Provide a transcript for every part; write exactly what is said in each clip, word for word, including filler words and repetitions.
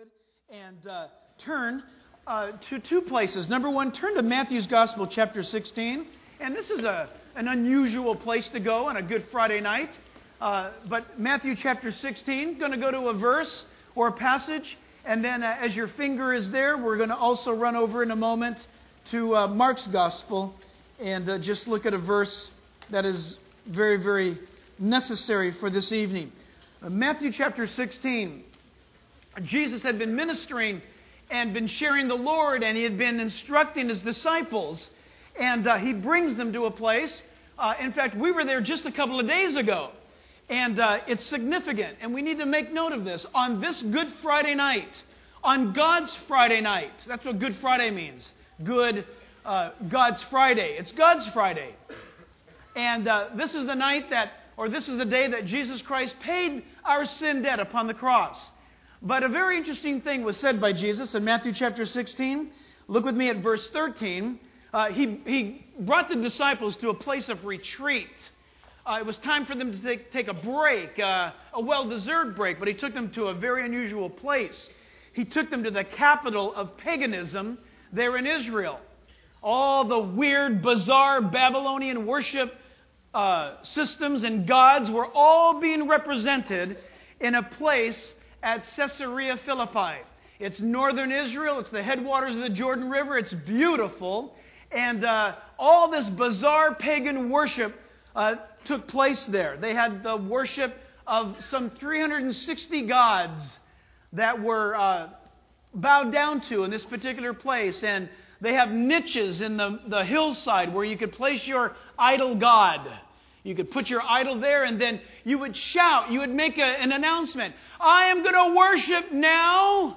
would, and uh, turn uh, to two places. Number one, turn to Matthew's Gospel, chapter sixteen. And this is a an unusual place to go on a Good Friday night. Uh, but Matthew chapter sixteen, going to go to a verse or a passage. And then uh, as your finger is there, we're going to also run over in a moment to uh, Mark's Gospel and uh, just look at a verse that is very, very necessary for this evening. Uh, Matthew chapter sixteen. Jesus had been ministering and been sharing the Lord, and he had been instructing his disciples. And uh, he brings them to a place. Uh, in fact, we were there just a couple of days ago. And uh, it's significant, and we need to make note of this. On this Good Friday night, on God's Friday night, that's what Good Friday means. Good, uh, God's Friday. It's God's Friday. And uh, this is the night that, or this is the day that Jesus Christ paid our sin debt upon the cross. But a very interesting thing was said by Jesus in Matthew chapter sixteen. Look with me at verse thirteen. Uh, he, he brought the disciples to a place of retreat. Uh, it was time for them to take, take a break, uh, a well-deserved break, but he took them to a very unusual place. He took them to the capital of paganism there in Israel. All the weird, bizarre Babylonian worship uh, systems and gods were all being represented in a place at Caesarea Philippi. It's northern Israel. It's the headwaters of the Jordan River. It's beautiful. And uh, all this bizarre pagan worship uh, took place there. They had the worship of some three hundred sixty gods that were uh, bowed down to in this particular place. And they have niches in the, the hillside where you could place your idol god. You could put your idol there, and then you would shout. You would make a, an announcement. I am going to worship now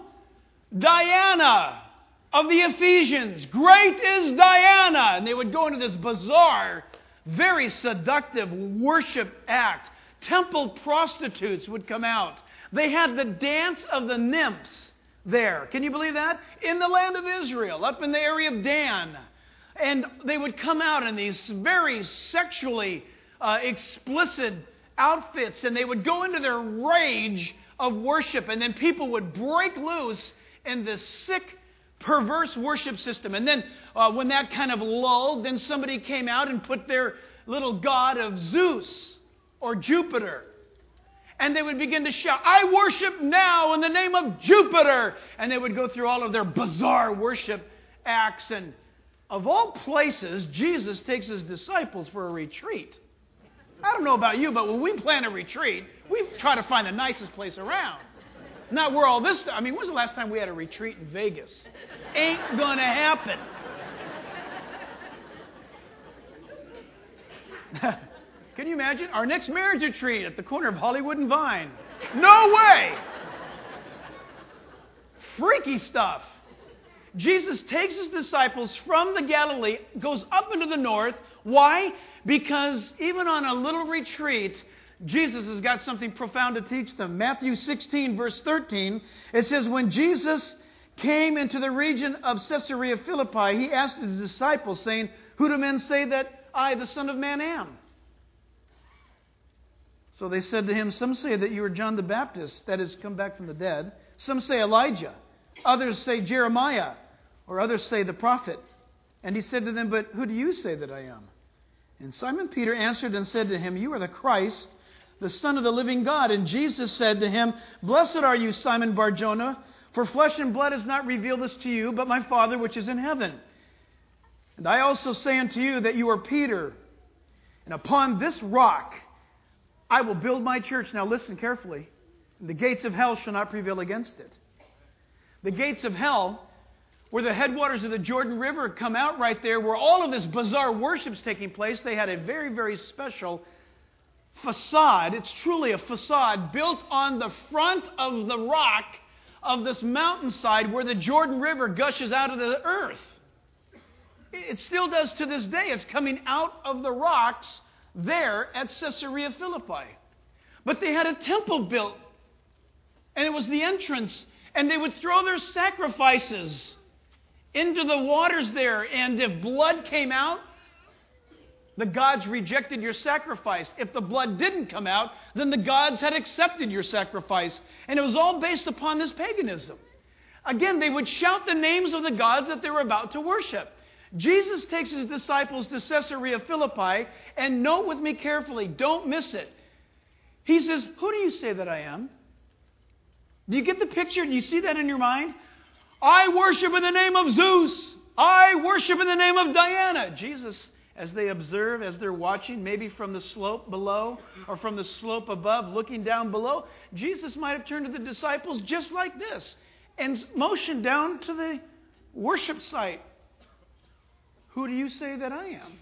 Diana of the Ephesians. Great is Diana. And they would go into this bizarre, very seductive worship act. Temple prostitutes would come out. They had the dance of the nymphs there. Can you believe that? In the land of Israel, up in the area of Dan. And they would come out in these very sexually Uh, explicit outfits, and they would go into their rage of worship, and then people would break loose in this sick, perverse worship system. And then uh, when that kind of lulled, then somebody came out and put their little god of Zeus or Jupiter. And they would begin to shout, I worship now in the name of Jupiter. And they would go through all of their bizarre worship acts. And of all places, Jesus takes his disciples for a retreat. I don't know about you, but when we plan a retreat, we try to find the nicest place around. Not where all this... I mean, when's the last time we had a retreat in Vegas? Ain't gonna happen. Can you imagine? Our next marriage retreat at the corner of Hollywood and Vine. No way! Freaky stuff. Jesus takes his disciples from the Galilee, goes up into the north. Why? Because even on a little retreat, Jesus has got something profound to teach them. Matthew sixteen, verse thirteen, it says, when Jesus came into the region of Caesarea Philippi, he asked his disciples, saying, who do men say that I, the Son of Man, am? So they said to him, some say that you are John the Baptist, that is, come back from the dead. Some say Elijah. Others say Jeremiah, or others say the prophet. And he said to them, but who do you say that I am? And Simon Peter answered and said to him, you are the Christ, the Son of the living God. And Jesus said to him, blessed are you, Simon Bar-Jonah, for flesh and blood has not revealed this to you, but my Father which is in heaven. And I also say unto you that you are Peter, and upon this rock I will build my church. Now listen carefully. And the gates of hell shall not prevail against it. The gates of hell, where the headwaters of the Jordan River come out right there, where all of this bizarre worship's taking place, they had a very, very special facade. It's truly a facade built on the front of the rock of this mountainside where the Jordan River gushes out of the earth. It still does to this day. It's coming out of the rocks there at Caesarea Philippi. But they had a temple built, and it was the entrance. And they would throw their sacrifices into the waters there. And if blood came out, the gods rejected your sacrifice. If the blood didn't come out, then the gods had accepted your sacrifice. And it was all based upon this paganism. Again, they would shout the names of the gods that they were about to worship. Jesus takes his disciples to Caesarea Philippi, and note with me carefully, don't miss it. He says, who do you say that I am? Do you get the picture? Do you see that in your mind? I worship in the name of Zeus. I worship in the name of Diana. Jesus, as they observe, as they're watching, maybe from the slope below or from the slope above, looking down below, Jesus might have turned to the disciples just like this and motioned down to the worship site. Who do you say that I am?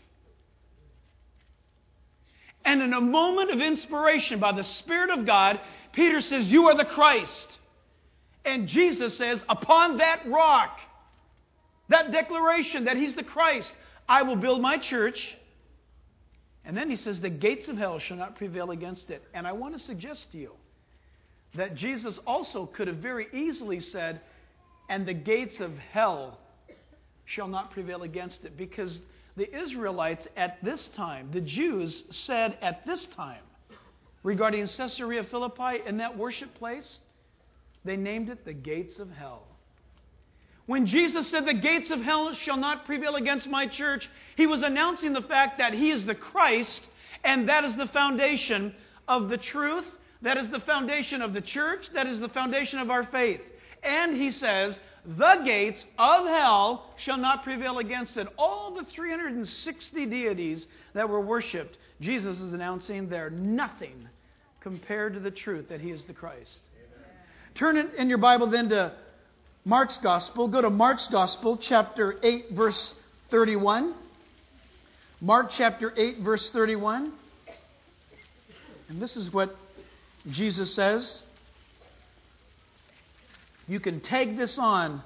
And in a moment of inspiration by the Spirit of God, Peter says, you are the Christ. And Jesus says, upon that rock, that declaration that he's the Christ, I will build my church. And then he says, the gates of hell shall not prevail against it. And I want to suggest to you that Jesus also could have very easily said, and the gates of hell shall not prevail against it. Because the Israelites at this time, the Jews said at this time, regarding Caesarea Philippi and that worship place, they named it the gates of hell. When Jesus said the gates of hell shall not prevail against my church, he was announcing the fact that he is the Christ, and that is the foundation of the truth, that is the foundation of the church, that is the foundation of our faith. And he says, the gates of hell shall not prevail against it. All the three hundred sixty deities that were worshipped, Jesus is announcing they're nothing compared to the truth that he is the Christ. Amen. Turn in, in your Bible then to Mark's Gospel. Go to Mark's Gospel, chapter eight, verse thirty-one. Mark chapter eight, verse thirty-one. And this is what Jesus says. You can tag this on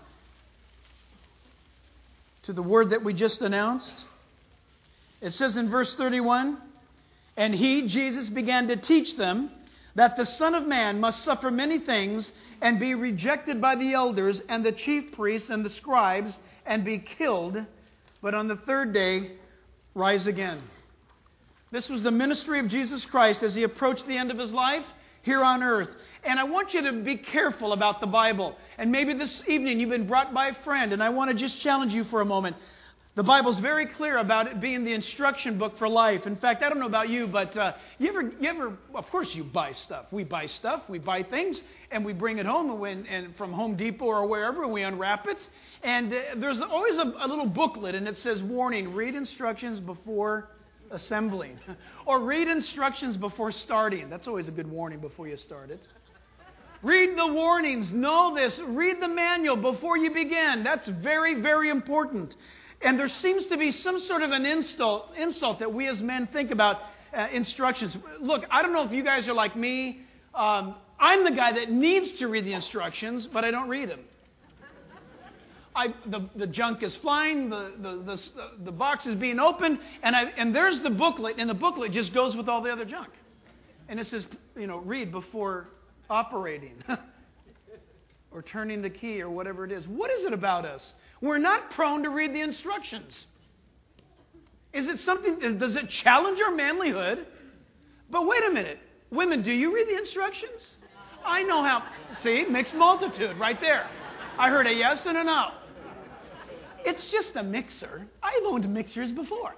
to the word that we just announced. It says in verse thirty-one, and he, Jesus, began to teach them that the Son of Man must suffer many things and be rejected by the elders and the chief priests and the scribes and be killed, but on the third day rise again. This was the ministry of Jesus Christ as he approached the end of his life here on earth. And I want you to be careful about the Bible. And maybe this evening you've been brought by a friend, and I want to just challenge you for a moment. The Bible's very clear about it being the instruction book for life. In fact, I don't know about you, but uh, you ever, you ever, of course you buy stuff. We buy stuff, we buy things, and we bring it home and, we, and from Home Depot or wherever, and we unwrap it. And uh, there's always a, a little booklet, and it says, warning, read instructions before assembling. Or read instructions before starting. That's always a good warning before you start it. Read the warnings. Know this. Read the manual before you begin. That's very, very important. And there seems to be some sort of an insult, insult that we as men think about uh, instructions. Look, I don't know if you guys are like me. Um, I'm the guy that needs to read the instructions, but I don't read them. I, the, the junk is flying, the, the, the, the box is being opened, and, I, and there's the booklet, and the booklet just goes with all the other junk. And it says, you know, read before operating or turning the key or whatever it is. What is it about us? We're not prone to read the instructions. Is it something, does it challenge our manlyhood? But wait a minute. Women, do you read the instructions? I know how. See, mixed multitude right there. I heard a yes and a no. It's just a mixer. I've owned mixers before.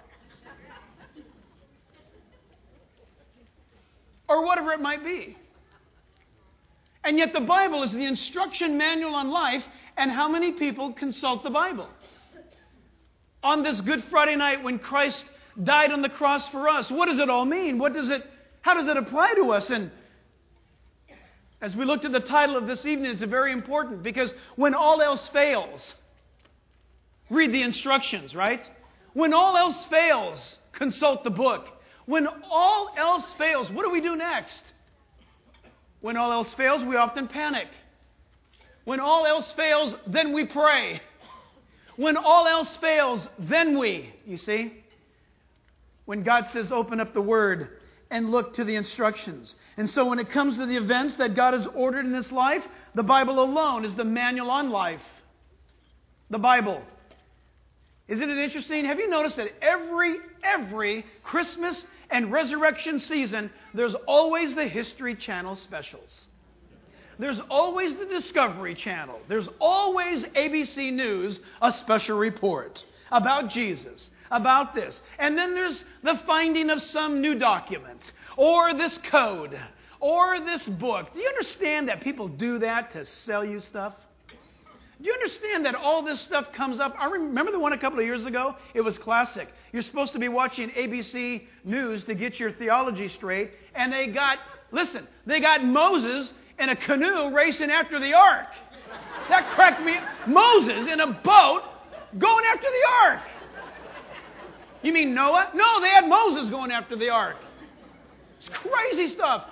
Or whatever it might be. And yet the Bible is the instruction manual on life, and how many people consult the Bible? On this Good Friday night when Christ died on the cross for us, what does it all mean? What does it, how does it apply to us? And as we looked at the title of this evening, it's very important because when all else fails, read the instructions, right? When all else fails, consult the book. When all else fails, what do we do next? When all else fails, we often panic. When all else fails, then we pray. When all else fails, then we, you see? When God says, open up the Word and look to the instructions. And so when it comes to the events that God has ordered in this life, the Bible alone is the manual on life. The Bible. Isn't it interesting? Have you noticed that every, every Christmas and resurrection season, there's always the History Channel specials. there's always the Discovery Channel. There's always A B C News, a special report about Jesus, about this. And then there's the finding of some new document, or this code, or this book. Do you understand that people do that to sell you stuff? Do you understand that all this stuff comes up? I remember the one a couple of years ago. It was classic. You're supposed to be watching A B C News to get your theology straight. And they got, listen, they got Moses in a canoe racing after the ark. That cracked me. Moses in a boat going after the ark. You mean Noah? No, they had Moses going after the ark. It's crazy stuff.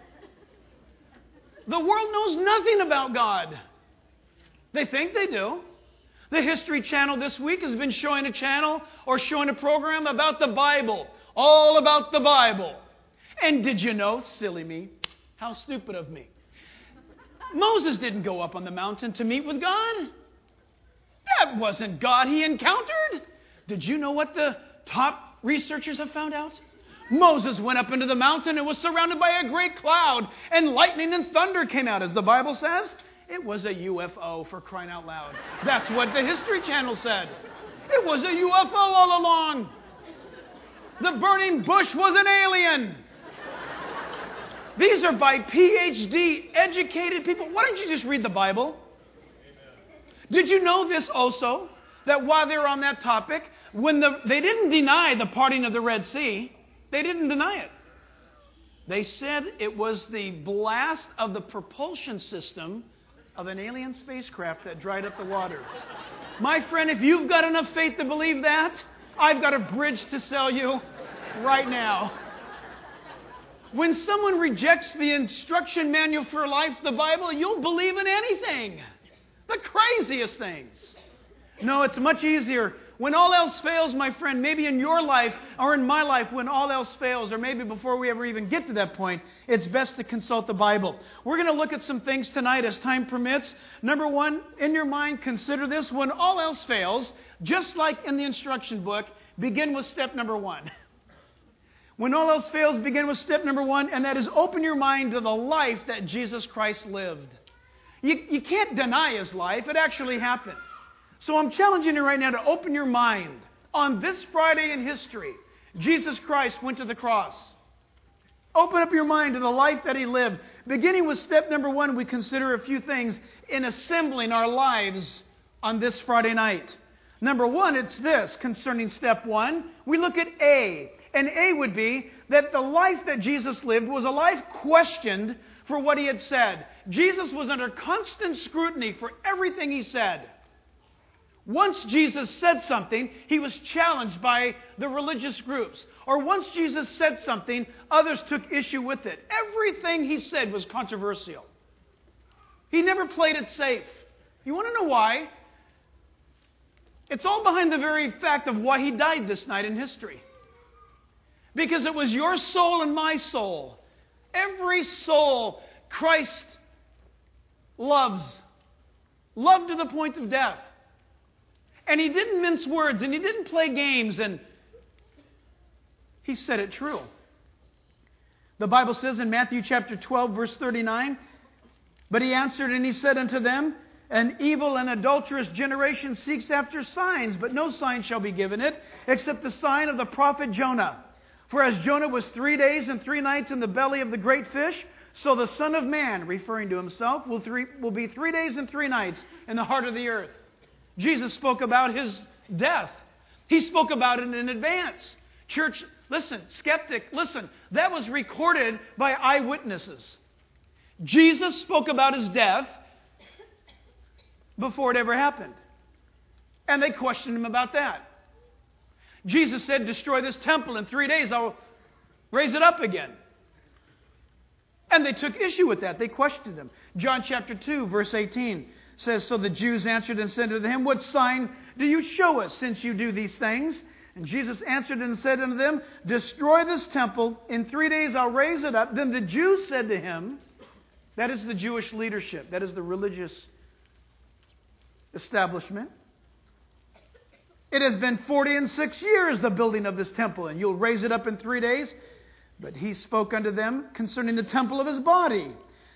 The world knows nothing about God. They think they do. The History Channel this week has been showing a channel or showing a program about the Bible. All about the Bible. And did you know, silly me, how stupid of me, Moses didn't go up on the mountain to meet with God. That wasn't God he encountered. Did you know what the top researchers have found out? Moses went up into the mountain and was surrounded by a great cloud, and lightning and thunder came out, as the Bible says. It was a U F O, for crying out loud. That's what the History Channel said. It was a U F O all along. The burning bush was an alien. These are by P H D educated people. Why don't you just read the Bible? Did you know this also? That while they were on that topic, when the, they didn't deny the parting of the Red Sea, they didn't deny it. They said it was the blast of the propulsion system of an alien spacecraft that dried up the water. My friend, if you've got enough faith to believe that, I've got a bridge to sell you right now. When someone rejects the instruction manual for life, the Bible, you'll believe in anything. The craziest things. No, it's much easier. When all else fails, my friend, maybe in your life or in my life, when all else fails, or maybe before we ever even get to that point, it's best to consult the Bible. We're going to look at some things tonight as time permits. Number one, in your mind, consider this. When all else fails, just like in the instruction book, begin with step number one. When all else fails, begin with step number one, and that is open your mind to the life that Jesus Christ lived. You, you can't deny his life. It actually happened. So I'm challenging you right now to open your mind. On this Friday in history, Jesus Christ went to the cross. Open up your mind to the life that he lived. Beginning with step number one, we consider a few things in assembling our lives on this Friday night. Number one, it's this. Concerning step one, we look at A. And A would be that the life that Jesus lived was a life questioned for what he had said. Jesus was under constant scrutiny for everything he said. Once Jesus said something, he was challenged by the religious groups. Or once Jesus said something, others took issue with it. Everything he said was controversial. He never played it safe. You want to know why? It's all behind the very fact of why he died this night in history. Because it was your soul and my soul. Every soul Christ loves. Loved to the point of death. And he didn't mince words, and he didn't play games, and he said it true. The Bible says in Matthew chapter twelve, verse thirty-nine, "But he answered and he said unto them, An evil and adulterous generation seeks after signs, but no sign shall be given it, except the sign of the prophet Jonah. For as Jonah was three days and three nights in the belly of the great fish, so the Son of Man," referring to himself, will, three, will be three days and three nights in the heart of the earth. Jesus spoke about his death. He spoke about it in advance. Church, listen, skeptic, listen. That was recorded by eyewitnesses. Jesus spoke about his death before it ever happened. And they questioned him about that. Jesus said, "Destroy this temple. In three days I'll raise it up again." And they took issue with that. They questioned him. John chapter two, verse eighteen says, "So the Jews answered and said unto him, What sign do you show us, since you do these things? And Jesus answered and said unto them, Destroy this temple. In three days I'll raise it up. Then the Jews said to him," that is the Jewish leadership, that is the religious establishment, "It has been forty and six years, the building of this temple, and you'll raise it up in three days? But he spoke unto them concerning the temple of his body.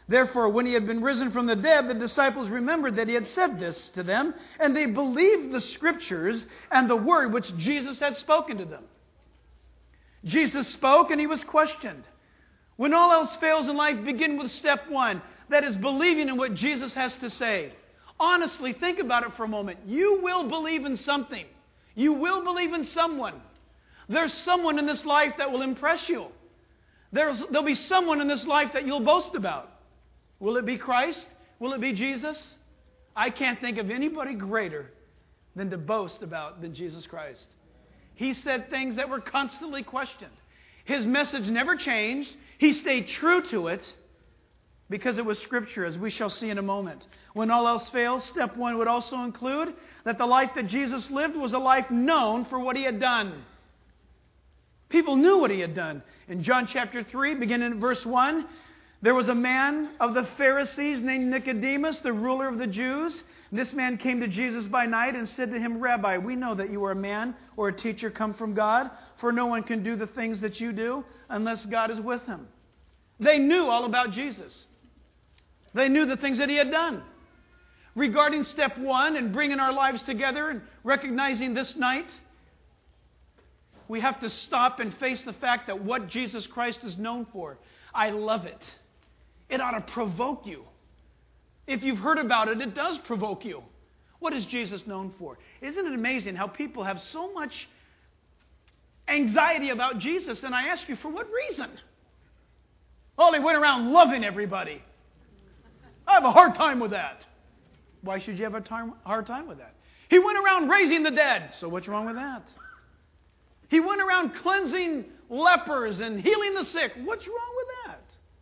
Therefore, when he had been risen from the dead, the disciples remembered that he had said this to them, and they believed the Scriptures and the word which Jesus had spoken to them. Jesus spoke and he was questioned. When all else fails in life, begin with step one. That is believing in what Jesus has to say. Honestly, think about it for a moment. You will believe in something. You will believe in someone. There's someone in this life that will impress you. There's, there'll be someone in this life that you'll boast about. Will it be Christ? Will it be Jesus? I can't think of anybody greater than to boast about than Jesus Christ. He said things that were constantly questioned. His message never changed. He stayed true to it because it was Scripture, as we shall see in a moment. When all else fails, step one would also include that the life that Jesus lived was a life known for what he had done. People knew what he had done. In John chapter three, beginning at verse one, there was a man of the Pharisees named Nicodemus, the ruler of the Jews. This man came to Jesus by night and said to him, Rabbi, we know that you are a man or a teacher come from God, for no one can do the things that you do unless God is with him. They knew all about Jesus. They knew the things that he had done. Regarding step one and bringing our lives together and recognizing this night, we have to stop and face the fact that what Jesus Christ is known for, I love it. It ought to provoke you. If you've heard about it, it does provoke you. What is Jesus known for? Isn't it amazing how people have so much anxiety about Jesus? And I ask you, for what reason? Oh, they went around loving everybody. I have a hard time with that. Why should you have a time, hard time with that? He went around raising the dead. So what's wrong with that? He went around cleansing lepers and healing the sick. What's wrong with that?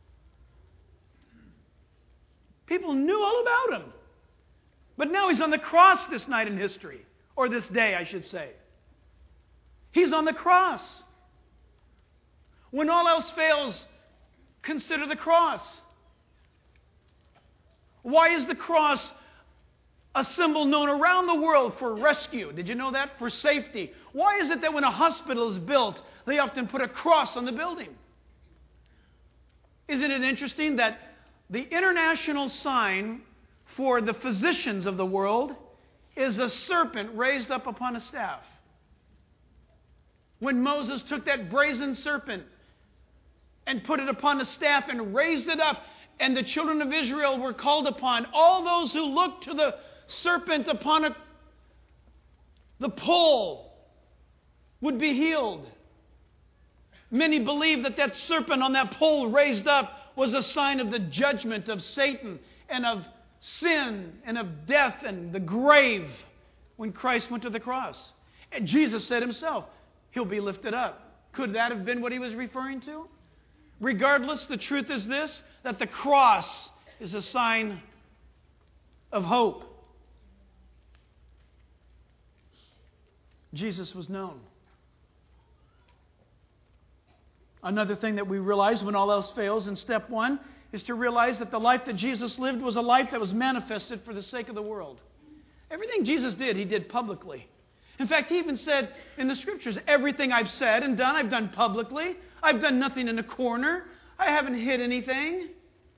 People knew all about him. But now he's on the cross this night in history. Or this day, I should say. He's on the cross. When all else fails, consider the cross. Why is the cross a symbol known around the world for rescue? Did you know that? For safety. Why is it that when a hospital is built, they often put a cross on the building? Isn't it interesting that the international sign for the physicians of the world is a serpent raised up upon a staff? When Moses took that brazen serpent and put it upon a staff and raised it up, and the children of Israel were called upon, all those who looked to the serpent upon a, the pole would be healed. Many believe that that serpent on that pole raised up was a sign of the judgment of Satan and of sin and of death and the grave when Christ went to the cross. And Jesus said himself, he'll be lifted up. Could that have been what he was referring to? Regardless, the truth is this, that the cross is a sign of hope. Jesus was known. Another thing that we realize when all else fails in step one is to realize that the life that Jesus lived was a life that was manifested for the sake of the world. Everything Jesus did, he did publicly. In fact, he even said in the Scriptures, everything I've said and done, I've done publicly. I've done nothing in a corner. I haven't hid anything.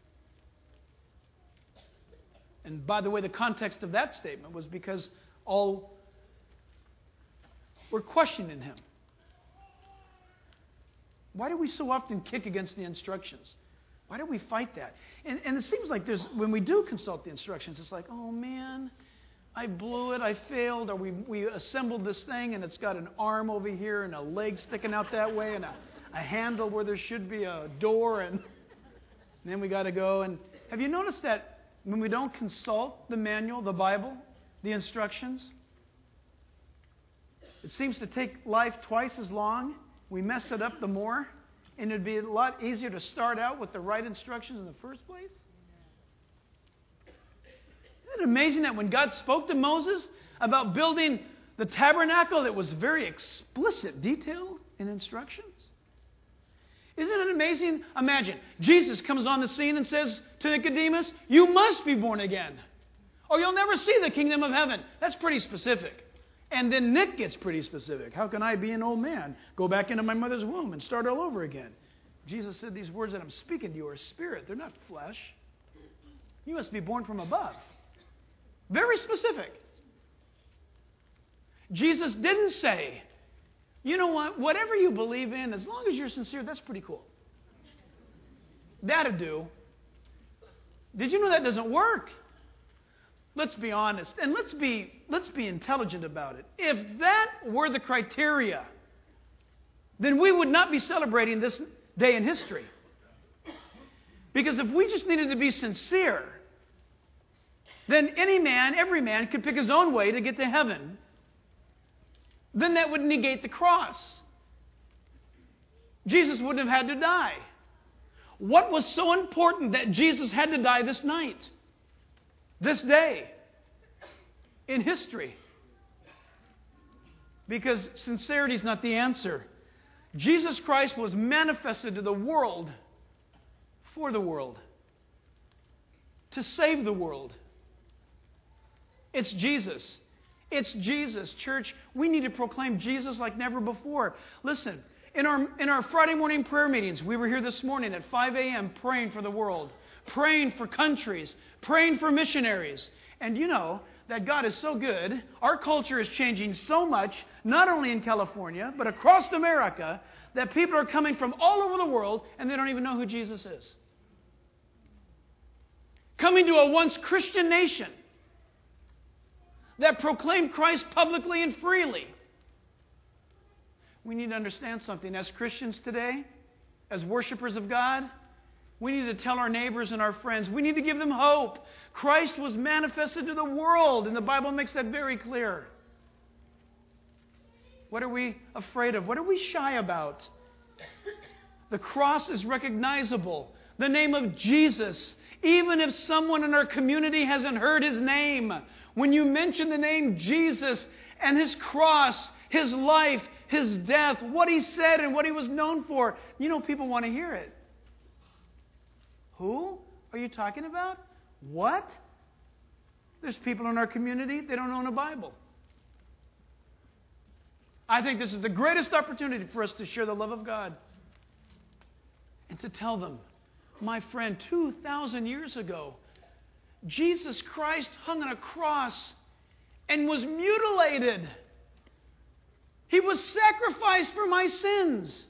And by the way, the context of that statement was because all were questioning him. Why do we so often kick against the instructions? Why do we fight that? And, and it seems like there's when we do consult the instructions, it's like, oh man, I blew it, I failed, or we, we assembled this thing and it's got an arm over here and a leg sticking out that way and a, a handle where there should be a door, and, and then we got to go. And have you noticed that when we don't consult the manual, the Bible, the instructions, it seems to take life twice as long. We mess it up the more, and it'd be a lot easier to start out with the right instructions in the first place. Isn't it amazing that when God spoke to Moses about building the tabernacle, it was very explicit detail in instructions? Isn't it amazing? Imagine, Jesus comes on the scene and says to Nicodemus, you must be born again, or you'll never see the kingdom of heaven. That's pretty specific. And then Nick gets pretty specific. How can I be an old man, go back into my mother's womb and start all over again? Jesus said these words that I'm speaking to you are spirit. They're not flesh. You must be born from above. Very specific. Jesus didn't say, you know what, whatever you believe in, as long as you're sincere, that's pretty cool. That'd do. Did you know that doesn't work? Let's be honest, and let's be, let's be intelligent about it. If that were the criteria, then we would not be celebrating this day in history. Because if we just needed to be sincere, then any man, every man, could pick his own way to get to heaven. Then that would negate the cross. Jesus wouldn't have had to die. What was so important that Jesus had to die this night? This day? In history? Because sincerity is not the answer. Jesus Christ was manifested to the world for the world. To save the world. It's Jesus. It's Jesus. Church, we need to proclaim Jesus like never before. Listen, in our, in our Friday morning prayer meetings, we were here this morning at five a.m. praying for the world, praying for countries, praying for missionaries. And you know that God is so good. Our culture is changing so much, not only in California, but across America, that people are coming from all over the world and they don't even know who Jesus is. Coming to a once Christian nation that proclaimed Christ publicly and freely. We need to understand something. As Christians today, as worshipers of God, we need to tell our neighbors and our friends, we need to give them hope. Christ was manifested to the world, and the Bible makes that very clear. What are we afraid of? What are we shy about? The cross is recognizable. The name of Jesus. Even if someone in our community hasn't heard His name, when you mention the name Jesus and His cross, His life, His death, what He said and what He was known for, you know people want to hear it. Who are you talking about? What? There's people in our community, they don't own a Bible. I think this is the greatest opportunity for us to share the love of God and to tell them, my friend, two thousand years ago, Jesus Christ hung on a cross and was mutilated. He was sacrificed for my sins.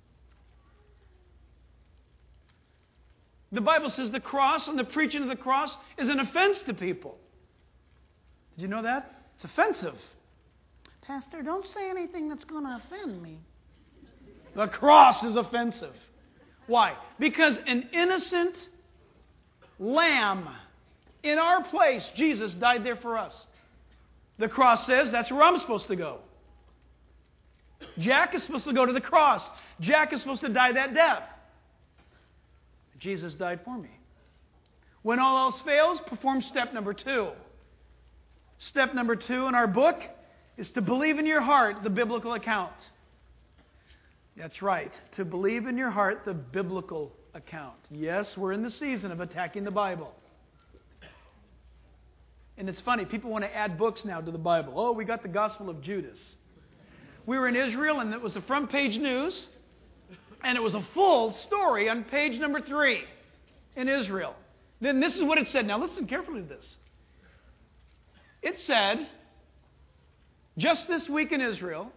The Bible says the cross and the preaching of the cross is an offense to people. Did you know that? It's offensive. Pastor, don't say anything that's going to offend me. The cross is offensive. Why? Because an innocent lamb in our place, Jesus, died there for us. The cross says that's where I'm supposed to go. Jack is supposed to go to the cross. Jack is supposed to die that death. Jesus died for me. When all else fails, perform step number two. Step number two in our book is to believe in your heart the biblical account. That's right. To believe in your heart the biblical account. Yes, we're in the season of attacking the Bible. And it's funny, people want to add books now to the Bible. Oh, we got the Gospel of Judas. We were in Israel and it was the front page news. And it was a full story on page number three in Israel. Then this is what it said. Now listen carefully to this. It said, just this week in Israel,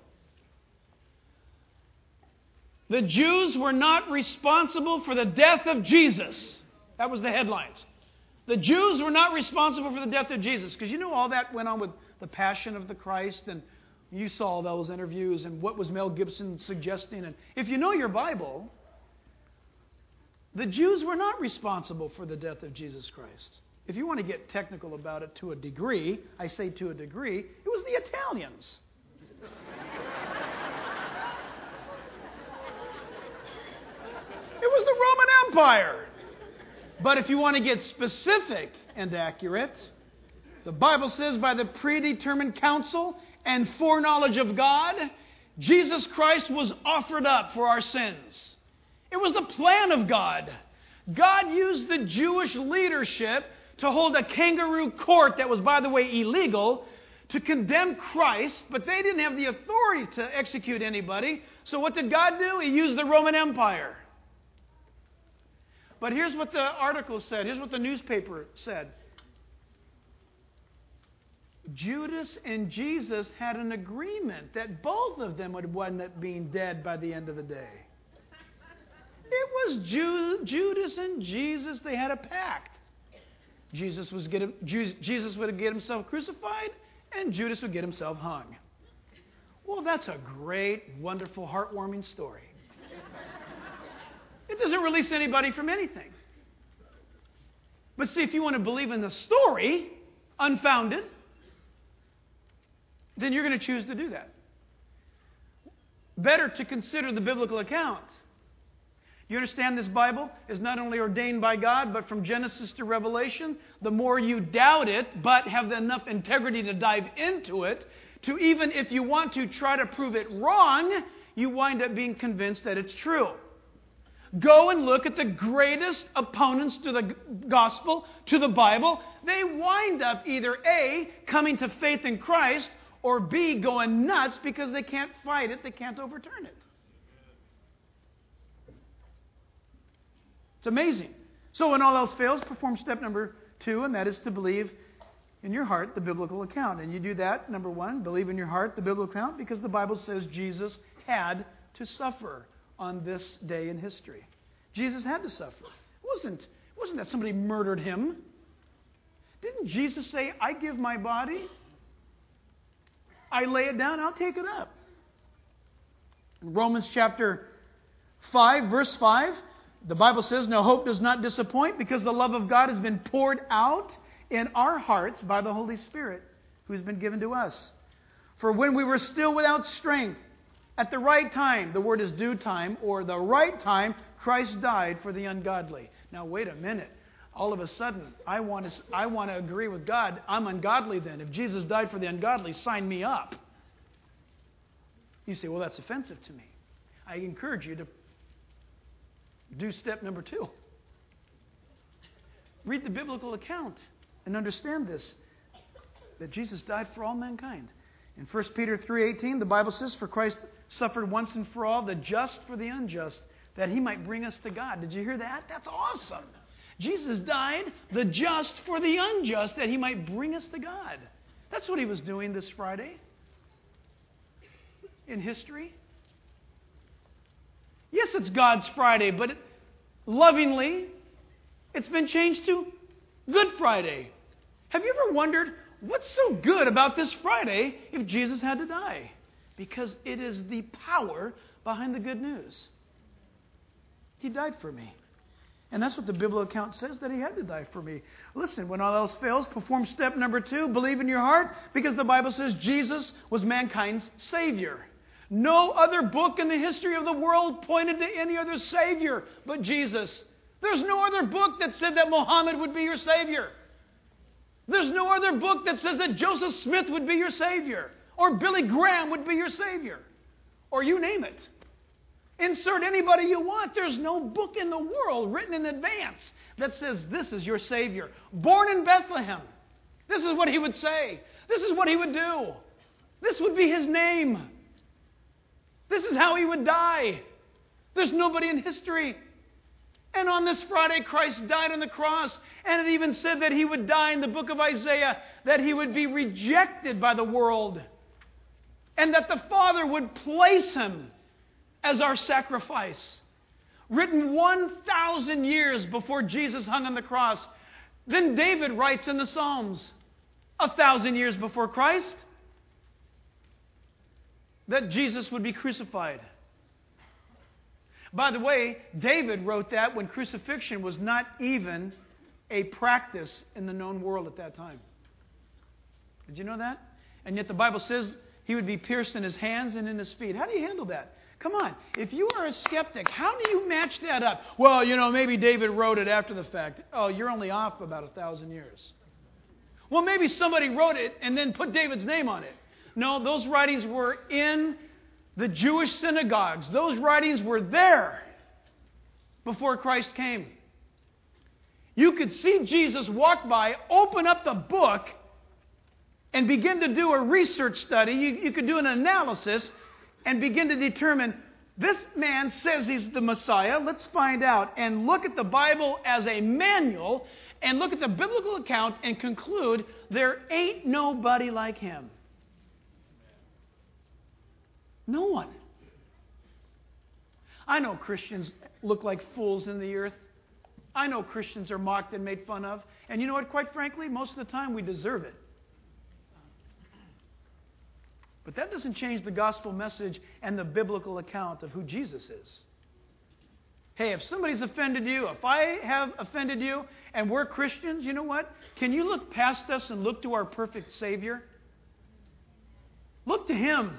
the Jews were not responsible for the death of Jesus. That was the headlines. The Jews were not responsible for the death of Jesus. Because you know all that went on with the Passion of the Christ, and you saw those interviews, and what was Mel Gibson suggesting. And if you know your Bible, the Jews were not responsible for the death of Jesus Christ. If you want to get technical about it to a degree, I say to a degree, it was the Italians. It was the Roman Empire. But if you want to get specific and accurate, the Bible says by the predetermined counsel and foreknowledge of God, Jesus Christ was offered up for our sins. It was the plan of God. God used the Jewish leadership to hold a kangaroo court that was, by the way, illegal, to condemn Christ, but they didn't have the authority to execute anybody. So what did God do? He used the Roman Empire. But here's what the article said. Here's what the newspaper said. Judas and Jesus had an agreement that both of them would wind up being dead by the end of the day. It was Ju- Judas and Jesus. They had a pact. Jesus was get him, Jesus would get himself crucified, and Judas would get himself hung. Well, that's a great, wonderful, heartwarming story. It doesn't release anybody from anything. But see, if you want to believe in the story, unfounded, then you're going to choose to do that. Better to consider the biblical account. You understand this Bible is not only ordained by God, but from Genesis to Revelation, the more you doubt it, but have enough integrity to dive into it, to even if you want to try to prove it wrong, you wind up being convinced that it's true. Go and look at the greatest opponents to the gospel, to the Bible. They wind up either A, coming to faith in Christ, or B, going nuts because they can't fight it, they can't overturn it. It's amazing. So when all else fails, perform step number two, and that is to believe in your heart the biblical account. And you do that, number one, believe in your heart the biblical account, because the Bible says Jesus had to suffer on this day in history. Jesus had to suffer. It wasn't, it wasn't that somebody murdered him. Didn't Jesus say, I give my body, I lay it down, I'll take it up? In Romans chapter five, verse five, the Bible says, no hope does not disappoint, because the love of God has been poured out in our hearts by the Holy Spirit who's been given to us. For when we were still without strength, at the right time, the word is due time, or the right time, Christ died for the ungodly. Now wait a minute. All of a sudden, I want to, I want to agree with God. I'm ungodly then. If Jesus died for the ungodly, sign me up. You say, well, that's offensive to me. I encourage you to do step number two. Read the biblical account and understand this, that Jesus died for all mankind. In First Peter three eighteen, the Bible says, for Christ suffered once and for all, the just for the unjust, that he might bring us to God. Did you hear that? That's awesome. Jesus died, the just for the unjust, that he might bring us to God. That's what he was doing this Friday in history. Yes, it's God's Friday, but it, lovingly, it's been changed to Good Friday. Have you ever wondered, what's so good about this Friday if Jesus had to die? Because it is the power behind the good news. He died for me. And that's what the biblical account says, that he had to die for me. Listen, when all else fails, perform step number two, believe in your heart, because the Bible says Jesus was mankind's Savior. No other book in the history of the world pointed to any other Savior but Jesus. There's no other book that said that Muhammad would be your Savior. There's no other book that says that Joseph Smith would be your Savior, or Billy Graham would be your Savior, or you name it. Insert anybody you want. There's no book in the world written in advance that says this is your Savior. Born in Bethlehem. This is what he would say. This is what he would do. This would be his name. This is how he would die. There's nobody in history. And on this Friday, Christ died on the cross. And it even said that he would die in the book of Isaiah, that he would be rejected by the world. And that the Father would place him as our sacrifice. Written one thousand years before Jesus hung on the cross. Then David writes in the Psalms, a thousand years before Christ, that Jesus would be crucified. By the way, David wrote that when crucifixion was not even a practice in the known world at that time. Did you know that? And yet the Bible says he would be pierced in his hands and in his feet. How do you handle that? Come on. If you are a skeptic, how do you match that up? Well, you know, maybe David wrote it after the fact. Oh, you're only off about a thousand years. Well, maybe somebody wrote it and then put David's name on it. No, those writings were in the Jewish synagogues. Those writings were there before Christ came. You could see Jesus walk by, open up the book, and begin to do a research study. You, you could do an analysis and begin to determine This man says he's the Messiah. Let's find out and look at the Bible as a manual and look at the biblical account and conclude there ain't nobody like him. No one. I know Christians look like fools in the earth. I know Christians are mocked and made fun of. And you know what? Quite frankly, most of the time we deserve it. But that doesn't change the gospel message and the biblical account of who Jesus is. Hey, if somebody's offended you, if I have offended you, and we're Christians, you know what? Can you look past us and look to our perfect Savior? Look to Him.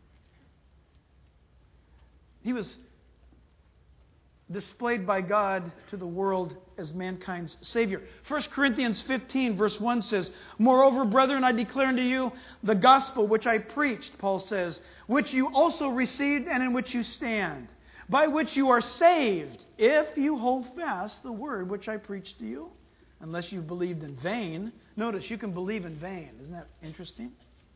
He was displayed by God to the world as mankind's Savior. First Corinthians fifteen, verse one says, "Moreover, brethren, I declare unto you the gospel which I preached," Paul says, "which you also received and in which you stand, by which you are saved, if you hold fast the word which I preached to you, unless you've believed in vain." Notice, you can believe in vain. Isn't that interesting?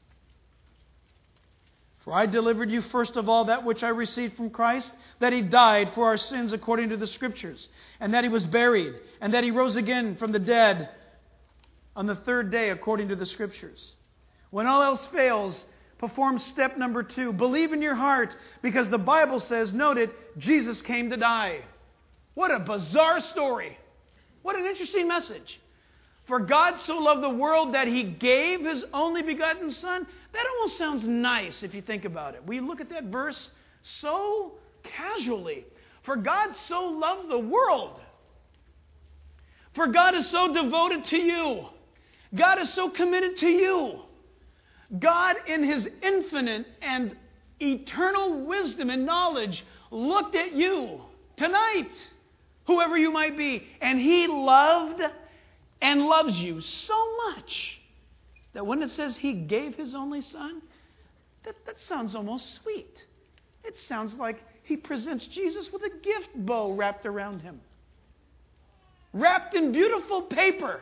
"For I delivered you first of all that which I received from Christ, that He died for our sins according to the Scriptures, and that He was buried, and that He rose again from the dead on the third day according to the Scriptures." When all else fails, perform step number two. Believe in your heart, because the Bible says, note it, Jesus came to die. What a bizarre story. What an interesting message. For God so loved the world that He gave His only begotten Son. That almost sounds nice if you think about it. We look at that verse so casually. For God so loved the world. For God is so devoted to you. God is so committed to you. God, in His infinite and eternal wisdom and knowledge, looked at you tonight, whoever you might be, and He loved and loves you so much that when it says He gave His only Son, that, that sounds almost sweet. It sounds like He presents Jesus with a gift bow wrapped around Him, wrapped in beautiful paper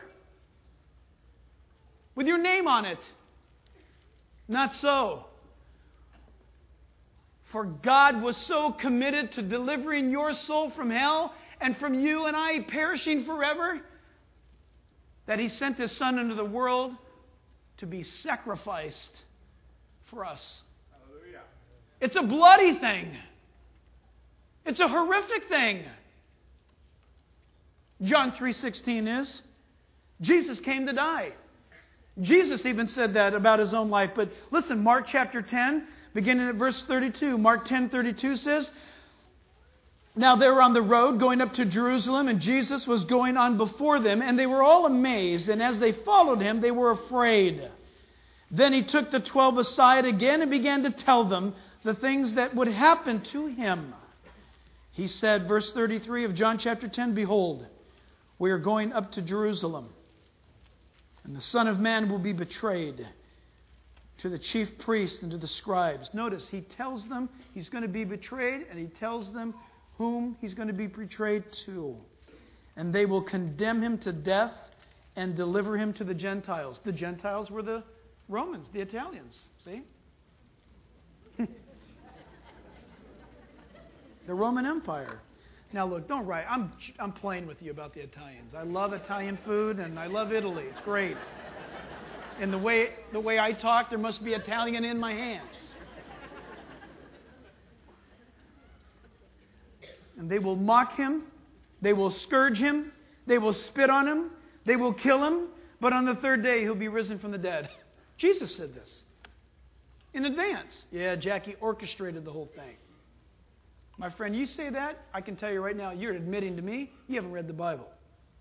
with your name on it. Not so. For God was so committed to delivering your soul from hell and from you and I perishing forever that He sent His Son into the world to be sacrificed for us. Hallelujah. It's a bloody thing. It's a horrific thing. John three sixteen is, Jesus came to die. Jesus even said that about His own life. But listen, Mark chapter ten, beginning at verse thirty-two. Mark ten thirty-two says, "Now they were on the road going up to Jerusalem, and Jesus was going on before them, and they were all amazed, and as they followed Him, they were afraid. Then He took the twelve aside again and began to tell them the things that would happen to Him. He said," verse thirty-three of John chapter ten, "Behold, we are going up to Jerusalem, and the Son of Man will be betrayed to the chief priests and to the scribes." Notice, He tells them He's going to be betrayed, and He tells them whom He's going to be betrayed to. "And they will condemn Him to death and deliver Him to the Gentiles." The Gentiles were the Romans, the Italians. See? The Roman Empire. Now look, don't write. I'm, I'm playing with you about the Italians. I love Italian food, and I love Italy. It's great. And the way, the way I talk, there must be Italian in my hands. "And they will mock Him, they will scourge Him, they will spit on Him, they will kill Him, but on the third day He'll be risen from the dead." Jesus said this in advance. Yeah, Jackie orchestrated the whole thing. My friend, you say that, I can tell you right now, you're admitting to me you haven't read the Bible.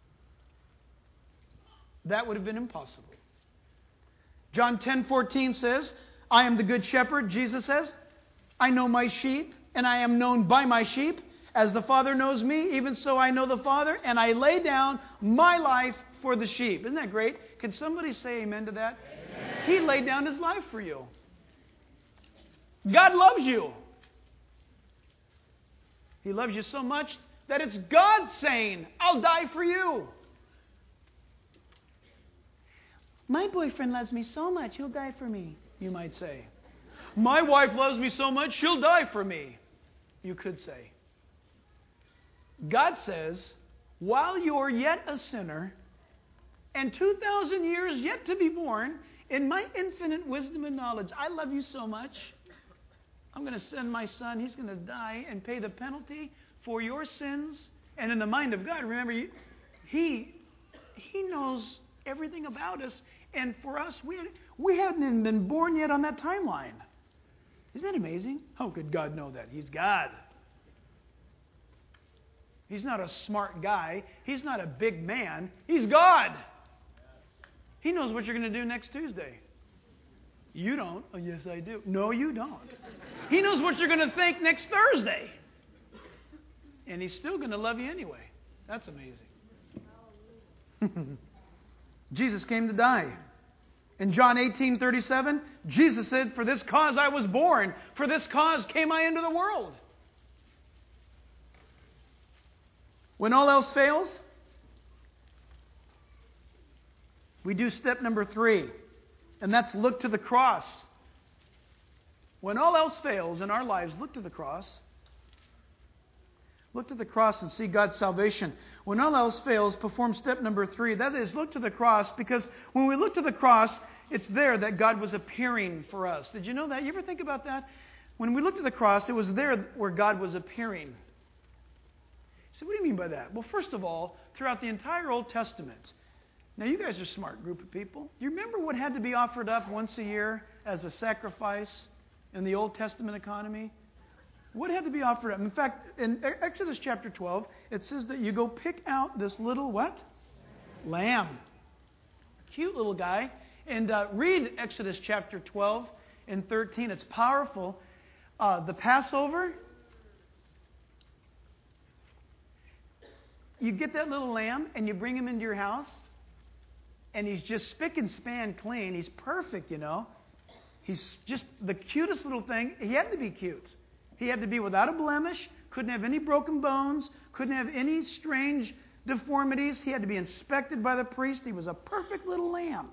That would have been impossible. John ten fourteen says, "I am the good shepherd," Jesus says. "I know my sheep, and I am known by my sheep. As the Father knows me, even so I know the Father, and I lay down my life for the sheep." Isn't that great? Can somebody say amen to that? Amen. He laid down His life for you. God loves you. He loves you so much that it's God saying, "I'll die for you." "My boyfriend loves me so much, he'll die for me," you might say. "My wife loves me so much, she'll die for me." you could say. God says, while you're yet a sinner, and two thousand years yet to be born, in my infinite wisdom and knowledge, I love you so much. I'm going to send my son. He's going to die and pay the penalty for your sins. And in the mind of God, remember, He, he knows everything about us. And for us, we, we hadn't even been born yet on that timeline. Isn't that amazing? How could God know that? He's God. He's not a smart guy. He's not a big man. He's God. He knows what you're going to do next Tuesday. You don't. Oh, yes, I do. No, you don't. He knows what you're going to think next Thursday. And He's still going to love you anyway. That's amazing. Jesus came to die. In John eighteen thirty-seven, Jesus said, "For this cause I was born. For this cause came I into the world." When all else fails, we do step number three, and that's look to the cross. When all else fails in our lives, look to the cross. Look to the cross and see God's salvation. When all else fails, perform step number three. That is, look to the cross, because when we look to the cross, it's there that God was appearing for us. Did you know that? You ever think about that? When we look to the cross, it was there where God was appearing. So what do you mean by that? Well, first of all, throughout the entire Old Testament, now you guys are a smart group of people. You remember what had to be offered up once a year as a sacrifice in the Old Testament economy? What had to be offered up? In fact, in Exodus chapter twelve, it says that you go pick out this little what? Lamb. Cute little guy. And uh, read Exodus chapter twelve and thirteen. It's powerful. Uh, the Passover, you get that little lamb and you bring him into your house, and he's just spick and span clean. He's perfect, you know. He's just the cutest little thing. He had to be cute. He had to be without a blemish, couldn't have any broken bones, couldn't have any strange deformities. He had to be inspected by the priest. He was a perfect little lamb.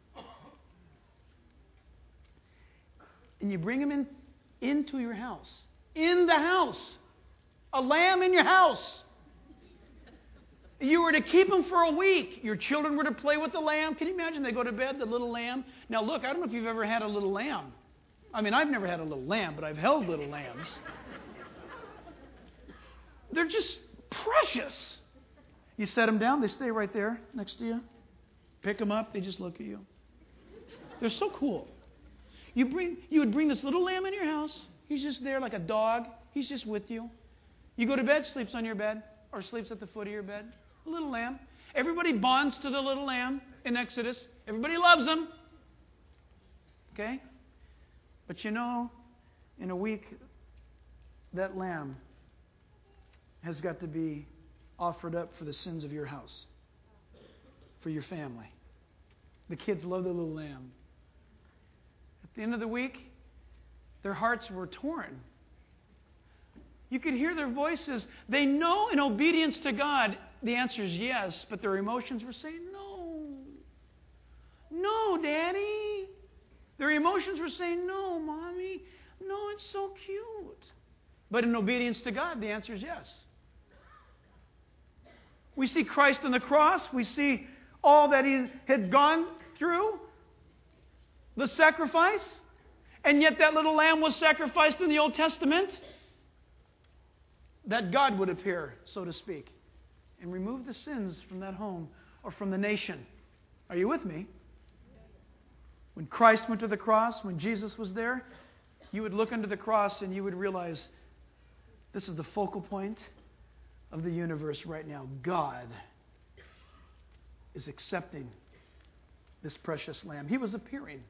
And you bring him in into your house. In the house. A lamb in your house. You were to keep him for a week. Your children were to play with the lamb. Can you imagine? They go to bed, the little lamb. Now look, I don't know if you've ever had a little lamb. I mean, I've never had a little lamb, but I've held little lambs. They're just precious. You set them down, they stay right there next to you. Pick them up, they just look at you. They're so cool. You bring, you would bring this little lamb in your house. He's just there like a dog. He's just with you. You go to bed, sleeps on your bed, or sleeps at the foot of your bed. A little lamb. Everybody bonds to the little lamb in Exodus. Everybody loves him. Okay? But you know, in a week, that lamb has got to be offered up for the sins of your house, for your family. The kids love the little lamb. At the end of the week, their hearts were torn. You could hear their voices. They know in obedience to God, the answer is yes, but their emotions were saying, no. No, Daddy. Their emotions were saying, no, Mommy. No, it's so cute. But in obedience to God, the answer is yes. We see Christ on the cross. We see all that He had gone through, the sacrifice. And yet that little lamb was sacrificed in the Old Testament, that God would appear, so to speak, and remove the sins from that home or from the nation. Are you with me? When Christ went to the cross, when Jesus was there, you would look under the cross and you would realize this is the focal point of the universe right now. God is accepting this precious lamb. He was appearing.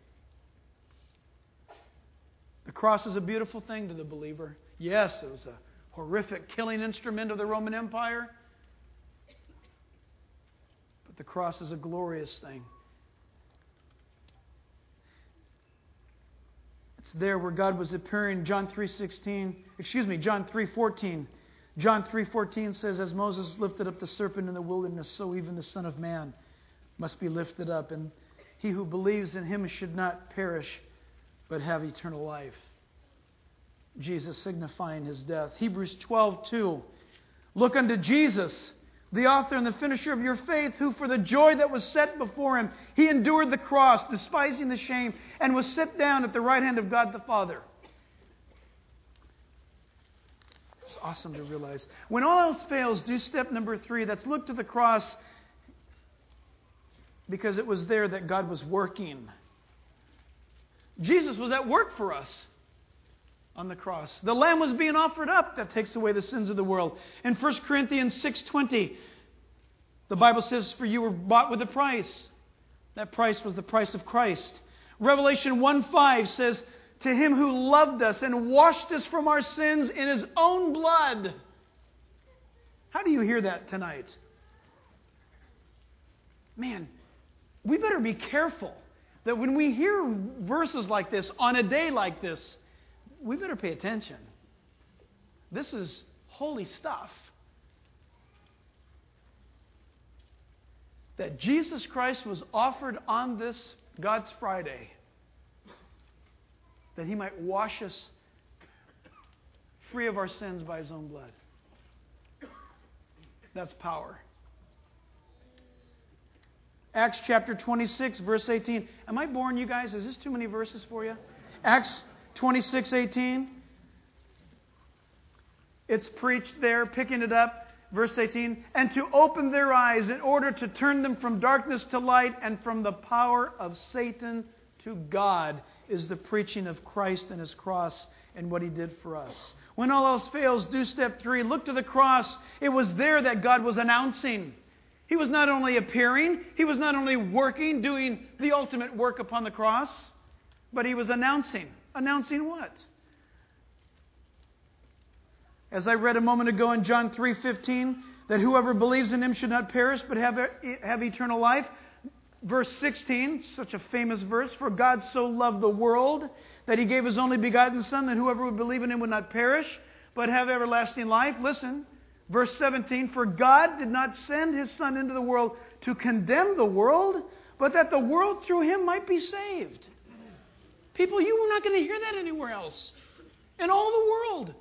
The cross is a beautiful thing to the believer. Yes, it was a horrific killing instrument of the Roman Empire. But the cross is a glorious thing. It's there where God was appearing. John three sixteen, excuse me, John three fourteen. John three fourteen says, as Moses lifted up the serpent in the wilderness, so even the Son of Man must be lifted up. And he who believes in him should not perish, but have eternal life. Jesus signifying his death. Hebrews twelve two. Look unto Jesus, the author and the finisher of your faith, who for the joy that was set before him, he endured the cross, despising the shame, and was set down at the right hand of God the Father. It's awesome to realize. When all else fails, do step number three. That's look to the cross, because it was there that God was working. Jesus was at work for us on the cross. The Lamb was being offered up that takes away the sins of the world. In First Corinthians six twenty, the Bible says, for you were bought with a price. That price was the price of Christ. Revelation one five says, to him who loved us and washed us from our sins in his own blood. How do you hear that tonight? Man, we better be careful that when we hear verses like this on a day like this, we better pay attention. This is holy stuff. That Jesus Christ was offered on this God's Friday, that he might wash us free of our sins by his own blood. That's power. Acts chapter twenty-six, verse eighteen. Am I boring you guys? Is this too many verses for you? Acts twenty-six eighteen. It's preached there, picking it up. Verse eighteen. And to open their eyes in order to turn them from darkness to light and from the power of Satan to God is the preaching of Christ and his cross and what he did for us. When all else fails, do step three. Look to the cross. It was there that God was announcing. He was not only appearing, he was not only working, doing the ultimate work upon the cross, but he was announcing. Announcing what? As I read a moment ago in John three fifteen, that whoever believes in him should not perish but have, have eternal life. Verse sixteen, such a famous verse, for God so loved the world that he gave his only begotten Son, that whoever would believe in him would not perish but have everlasting life. Listen. Verse seventeen, for God did not send his Son into the world to condemn the world, but that the world through him might be saved. People, you are not going to hear that anywhere else in all the world.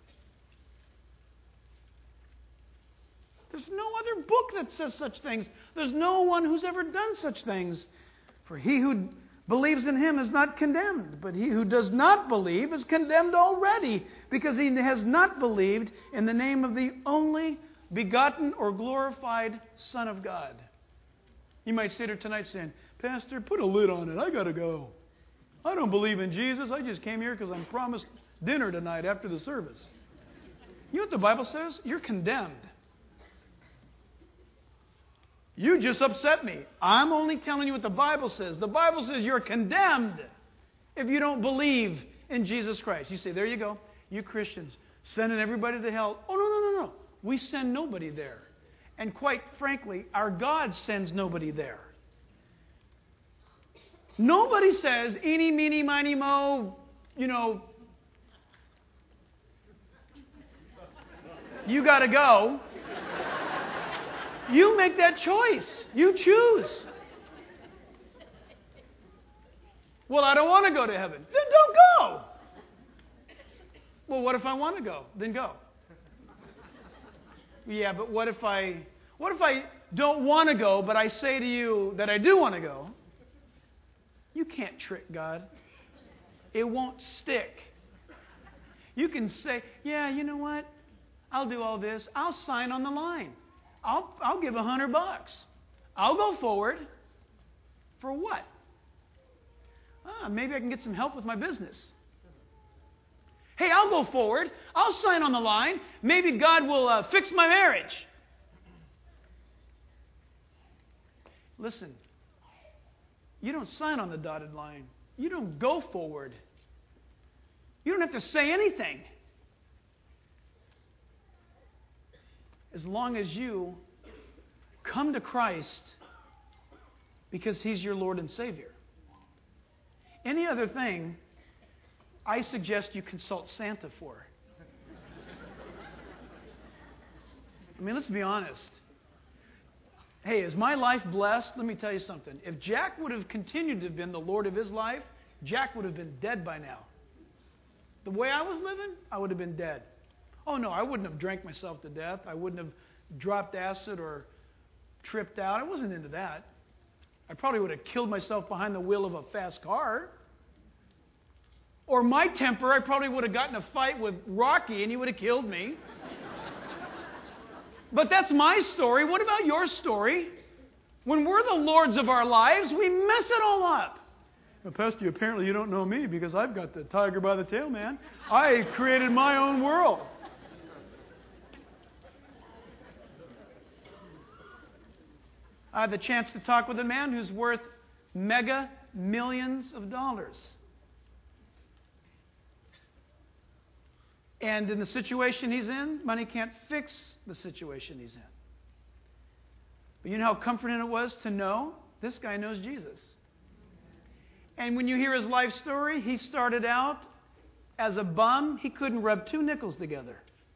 There's no other book that says such things. There's no one who's ever done such things. For he who believes in him is not condemned, but he who does not believe is condemned already, because he has not believed in the name of the only begotten or glorified Son of God. You might sit here tonight saying, Pastor, put a lid on it. I got to go. I don't believe in Jesus. I just came here because I'm promised dinner tonight after the service. You know what the Bible says? You're condemned. You just upset me. I'm only telling you what the Bible says. The Bible says you're condemned if you don't believe in Jesus Christ. You say, there you go. You Christians sending everybody to hell. Oh, no, no, no, no. We send nobody there. And quite frankly, our God sends nobody there. Nobody says, eeny, meeny, miny, mo, you know, you got to go. You make that choice. You choose. Well, I don't want to go to heaven. Then don't go. Well, what if I want to go? Then go. Yeah, but what if I what if I don't want to go, but I say to you that I do want to go? You can't trick God. It won't stick. You can say, yeah, you know what? I'll do all this. I'll sign on the line. I'll, I'll give a hundred bucks. I'll go forward. For what? Ah, maybe I can get some help with my business. Hey, I'll go forward. I'll sign on the line. Maybe God will uh, fix my marriage. Listen, you don't sign on the dotted line. You don't go forward. You don't have to say anything. As long as you come to Christ because he's your Lord and Savior. Any other thing, I suggest you consult Santa for. I mean, let's be honest. Hey, is my life blessed? Let me tell you something. If Jack would have continued to have been the Lord of his life, Jack would have been dead by now. The way I was living, I would have been dead. Oh, no, I wouldn't have drank myself to death. I wouldn't have dropped acid or tripped out. I wasn't into that. I probably would have killed myself behind the wheel of a fast car. Or my temper, I probably would have gotten in a fight with Rocky and he would have killed me. But that's my story. What about your story? When we're the lords of our lives, we mess it all up. Well, Pastor, apparently you don't know me because I've got the tiger by the tail, man. I created my own world. I had the chance to talk with a man who's worth mega millions of dollars. And in the situation he's in, money can't fix the situation he's in. But you know how comforting it was to know this guy knows Jesus. And when you hear his life story, he started out as a bum. He couldn't rub two nickels together.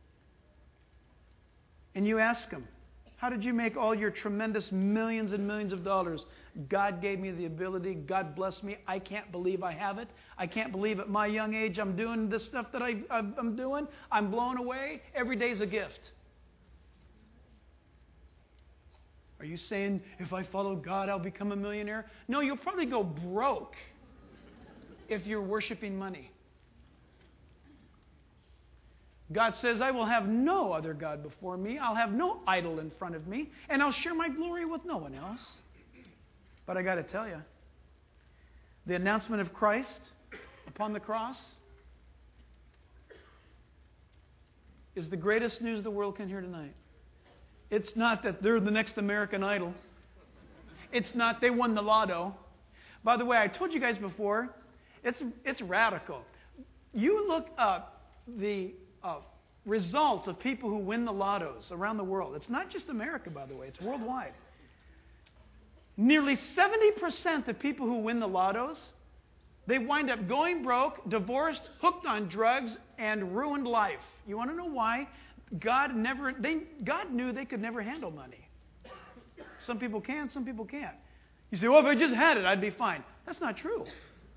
And you ask him, how did you make all your tremendous millions and millions of dollars? God gave me the ability. God blessed me. I can't believe I have it. I can't believe at my young age I'm doing this stuff that I, I'm doing. I'm blown away. Every day's a gift. Are you saying if I follow God, I'll become a millionaire? No, you'll probably go broke if you're worshiping money. God says, I will have no other God before me. I'll have no idol in front of me. And I'll share my glory with no one else. But I got to tell you, the announcement of Christ upon the cross is the greatest news the world can hear tonight. It's not that they're the next American Idol. It's not they won the lotto. By the way, I told you guys before, it's, it's radical. You look up the uh, results of people who win the lottos around the world. It's not just America, by the way. It's worldwide. Nearly seventy percent of people who win the lottos, they wind up going broke, divorced, hooked on drugs, and ruined life. You want to know why? God never. They, God knew they could never handle money. Some people can, some people can't. You say, well, if I just had it, I'd be fine. That's not true.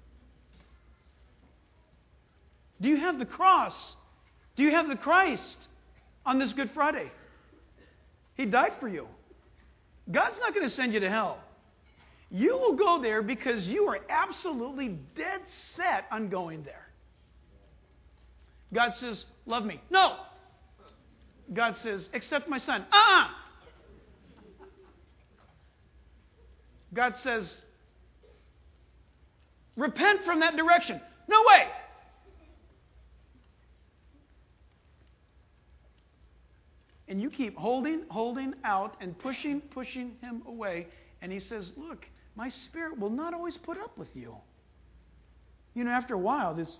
Do you have the cross? Do you have the Christ on this Good Friday? He died for you. God's not going to send you to hell. You will go there because you are absolutely dead set on going there. God says, love me. No. God says, accept my son. Uh-uh. God says, repent from that direction. No way. And you keep holding, holding out and pushing, pushing him away. And he says, look, my spirit will not always put up with you. You know, after a while, this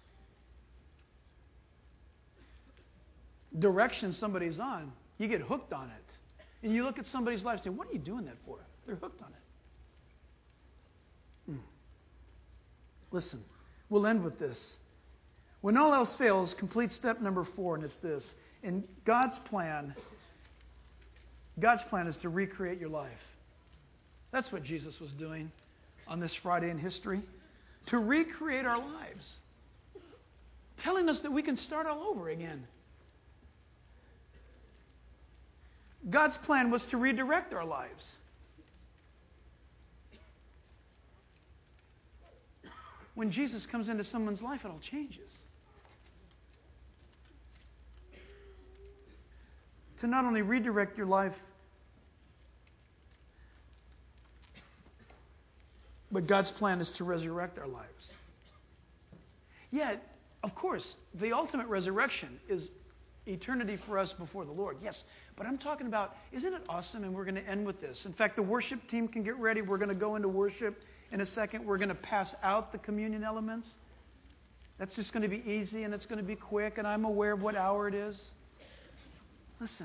direction somebody's on, you get hooked on it. And you look at somebody's life and say, what are you doing that for? They're hooked on it. Mm. Listen, we'll end with this. When all else fails, complete step number four, and it's this. In God's plan, God's plan is to recreate your life. That's what Jesus was doing on this Friday in history. To recreate our lives. Telling us that we can start all over again. God's plan was to redirect our lives. When Jesus comes into someone's life, it all changes. To not only redirect your life, but God's plan is to resurrect our lives. Yet, of course, the ultimate resurrection is eternity for us before the Lord. Yes, but I'm talking about, isn't it awesome? And we're going to end with this. In fact, the worship team can get ready. We're going to go into worship in a second. We're going to pass out the communion elements. That's just going to be easy and it's going to be quick, and I'm aware of what hour it is. Listen,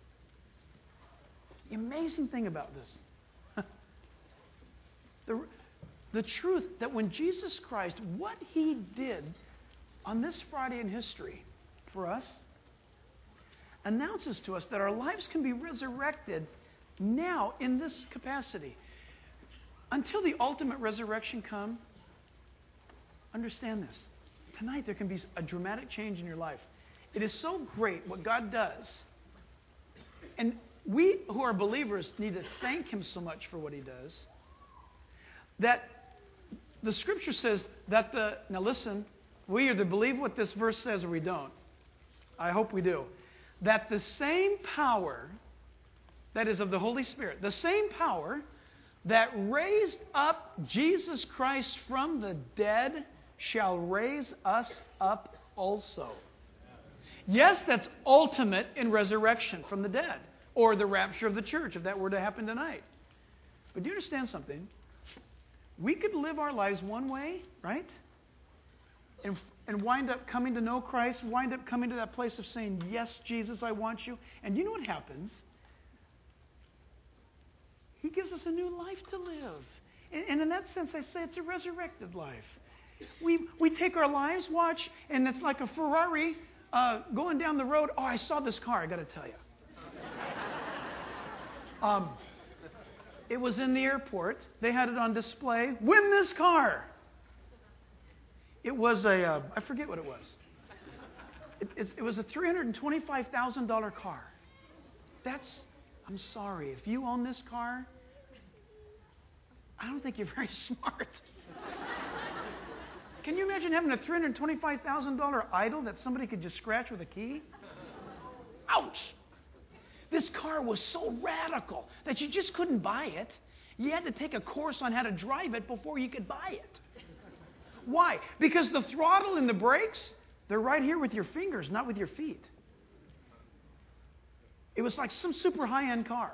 the amazing thing about this, the, the truth that when Jesus Christ, what He did on this Friday in history for us, announces to us that our lives can be resurrected now in this capacity. Until the ultimate resurrection come, understand this. tonight there can be a dramatic change in your life. It is so great what God does. And we who are believers need to thank Him so much for what He does. That the Scripture says that the... Now listen, we either believe what this verse says or we don't. I hope we do. That the same power that is of the Holy Spirit, the same power that raised up Jesus Christ from the dead shall raise us up also. Yes, that's ultimate in resurrection from the dead, or the rapture of the church, if that were to happen tonight. But do you understand something? We could live our lives one way, right? And, and wind up coming to know Christ, wind up coming to that place of saying, yes, Jesus, I want you. And you know what happens? He gives us a new life to live. And, and in that sense, I say it's a resurrected life. We we take our lives, watch, and it's like a Ferrari uh, going down the road. Oh, I saw this car, I got to tell you. Um, it was in the airport. They had it on display. Win this car. It was a, uh, I forget what it was. It, it, it was a three hundred twenty-five thousand dollars car. That's, I'm sorry, if you own this car, I don't think you're very smart. Can you imagine having a three hundred twenty-five thousand dollars idol that somebody could just scratch with a key? Ouch! This car was so radical that you just couldn't buy it. You had to take a course on how to drive it before you could buy it. Why? Because the throttle and the brakes, they're right here with your fingers, not with your feet. It was like some super high-end car.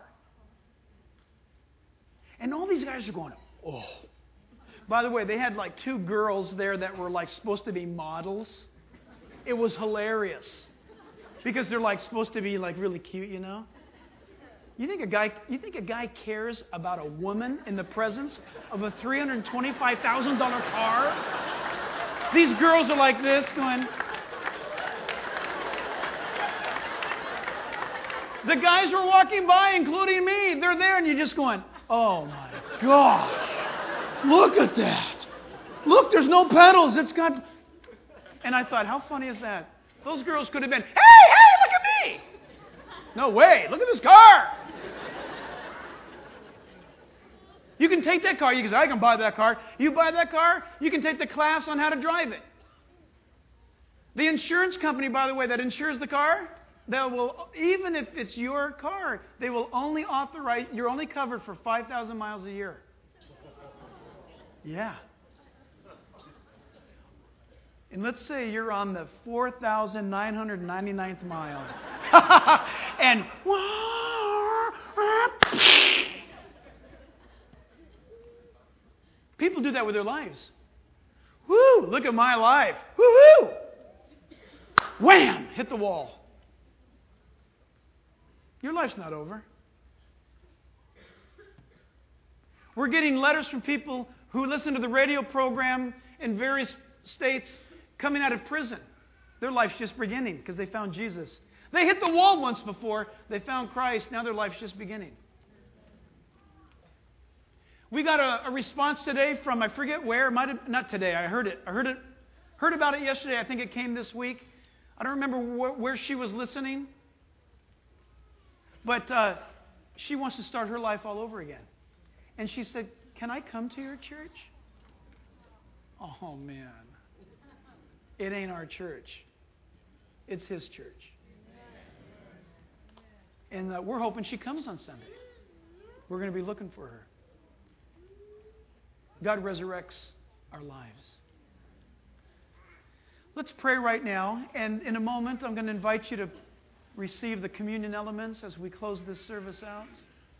And all these guys are going, oh. By the way, they had like two girls there that were like supposed to be models. It was hilarious. Because they're like supposed to be like really cute, you know? You think a guy you think a guy cares about a woman in the presence of a three hundred twenty-five thousand dollars car? These girls are like this going. The guys were walking by, including me. They're there, and you're just going, oh my gosh. Look at that. Look, there's no pedals. It's got... And I thought, how funny is that? Those girls could have been, hey, hey, look at me. No way. Look at this car. You can take that car. You can say, I can buy that car. You buy that car, you can take the class on how to drive it. The insurance company, by the way, that insures the car, they will, even if it's your car, they will only authorize, you're only covered for five thousand miles a year. Yeah. And let's say you're on the four thousand nine hundred ninety-ninth mile. And people do that with their lives. Woo, look at my life. Woo-hoo! Wham! Hit the wall. Your life's not over. We're getting letters from people who listen to the radio program in various states coming out of prison. Their life's just beginning because they found Jesus. They hit the wall once before. They found Christ. Now their life's just beginning. We got a, a response today from, I forget where, might have, not today, I heard it. I heard it, heard about it yesterday. I think it came this week. I don't remember wh- where she was listening. But uh, she wants to start her life all over again. And she said, can I come to your church? Oh, man. It ain't our church. It's His church. And uh, we're hoping she comes on Sunday. We're going to be looking for her. God resurrects our lives. Let's pray right now. And in a moment, I'm going to invite you to receive the communion elements as we close this service out.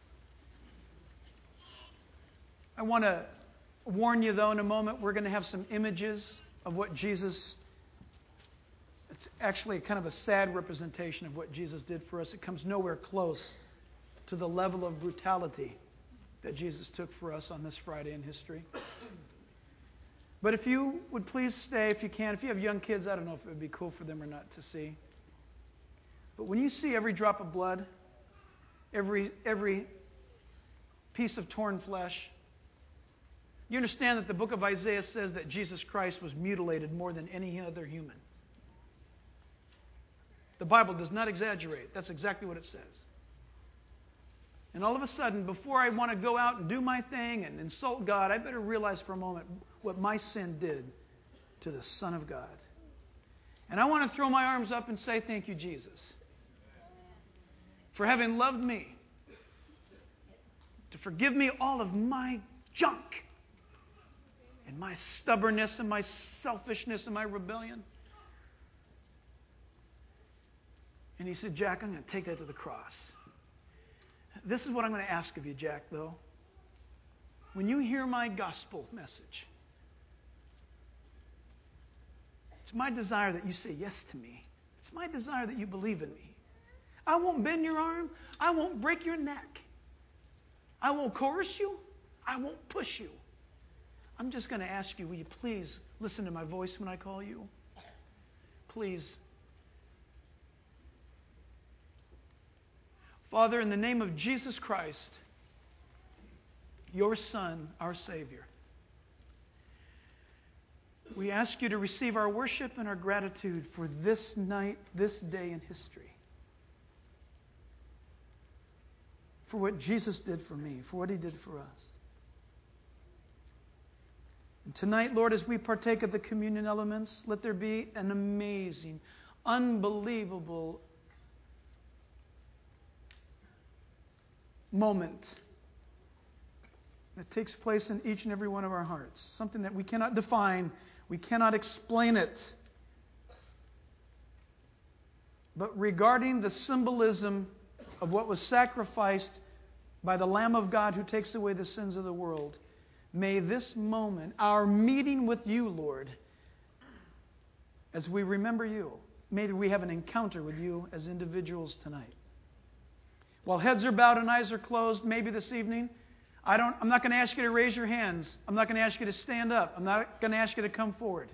I want to warn you, though, in a moment, we're going to have some images of what Jesus... It's actually kind of a sad representation of what Jesus did for us. It comes nowhere close to the level of brutality that Jesus took for us on this Friday in history. But if you would please stay, if you can. If you have young kids, I don't know if it would be cool for them or not to see. But when you see every drop of blood, every every piece of torn flesh, You understand that the book of Isaiah says that Jesus Christ was mutilated more than any other human. The Bible does not exaggerate. That's exactly what it says. And all of a sudden, before I want to go out and do my thing and insult God, I better realize for a moment what my sin did to the Son of God. And I want to throw my arms up and say, thank you, Jesus, for having loved me, to forgive me all of my junk and my stubbornness and my selfishness and my rebellion. And he said, Jack, I'm going to take that to the cross. This is what I'm going to ask of you, Jack, though. When you hear my gospel message, it's my desire that you say yes to me. It's my desire that you believe in me. I won't bend your arm. I won't break your neck. I won't coerce you. I won't push you. I'm just going to ask you, will you please listen to my voice when I call you? Please. Father, in the name of Jesus Christ, your Son, our Savior, we ask you to receive our worship and our gratitude for this night, this day in history. For what Jesus did for me, for what he did for us. And tonight, Lord, as we partake of the communion elements, let there be an amazing, unbelievable moment that takes place in each and every one of our hearts. Something that we cannot define, we cannot explain it. But regarding the symbolism of what was sacrificed by the Lamb of God who takes away the sins of the world, may this moment, our meeting with you, Lord, as we remember you, may we have an encounter with you as individuals tonight. While heads are bowed and eyes are closed, maybe this evening, I don't, I'm not going to ask you to raise your hands. I'm not going to ask you to stand up. I'm not going to ask you to come forward.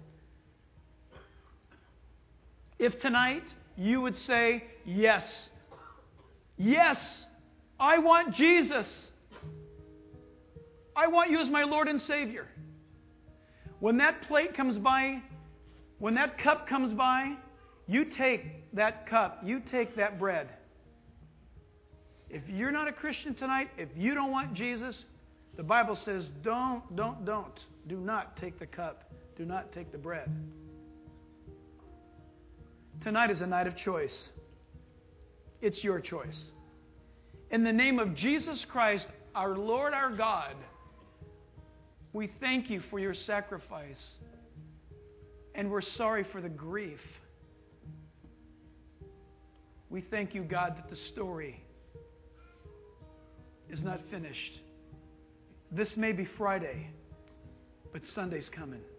If tonight you would say, yes, yes, I want Jesus. I want you as my Lord and Savior. When that plate comes by, when that cup comes by, you take that cup, you take that bread. If you're not a Christian tonight, if you don't want Jesus, the Bible says don't, don't, don't. Do not take the cup. Do not take the bread. Tonight is a night of choice. It's your choice. In the name of Jesus Christ, our Lord, our God, we thank you for your sacrifice. And we're sorry for the grief. We thank you, God, that the story is not finished. This may be Friday, but Sunday's coming.